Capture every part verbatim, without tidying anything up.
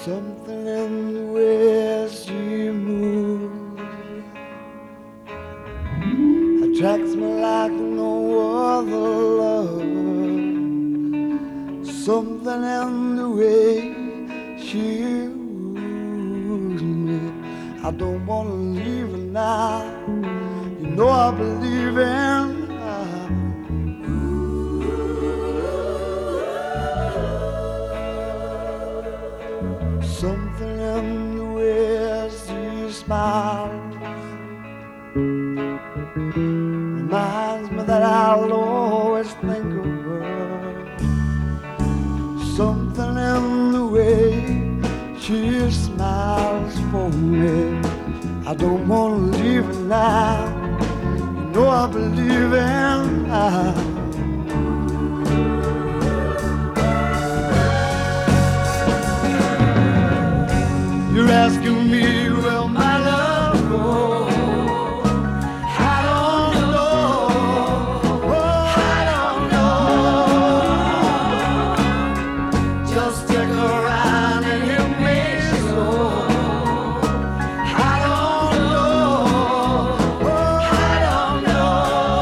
Something in the way she moves attracts me like no other love. Something in the way she moves me, I don't wanna leave her now. You know I believe in her. Something in the way she smiles reminds me that I'll always think of her. Something in the way she smiles for me, I don't want to leave her now. You know I believe in her. You're asking me, will my love go? I don't know. Oh, I don't know. Just take a ride and you may so. I don't know. Oh, I don't know.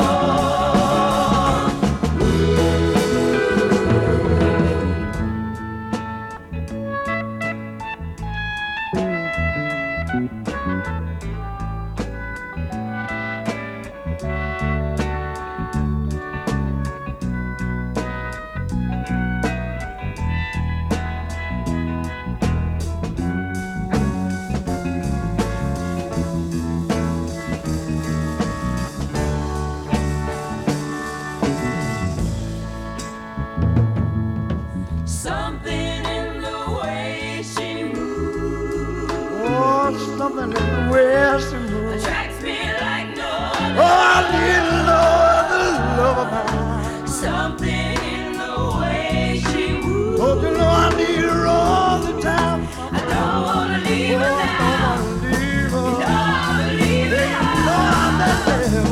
Something in the way she moves Oh, something in the way she moves attracts me like no Oh, other. I need no other love of mine. Something in the way she moves. Oh, you know I need her all the time. I don't wanna leave her Oh, I now. don't wanna leave her. No, I believe in No, her. I'm not there.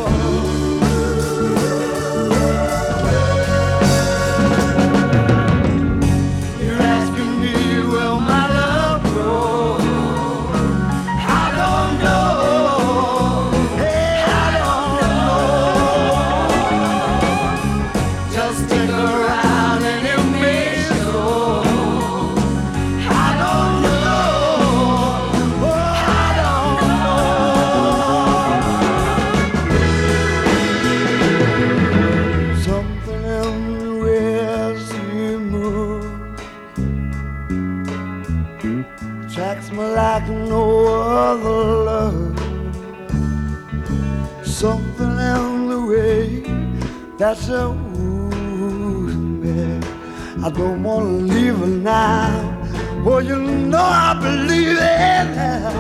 You're asking me, will my love grow? I don't know. Hey, I don't know. Just take a ride and you may show. I don't know. Oh, I don't know. Something in the way she moves attracts me like no other love. Something in the way that she woos me, I don't wanna leave her now. Oh, you know I believe in her.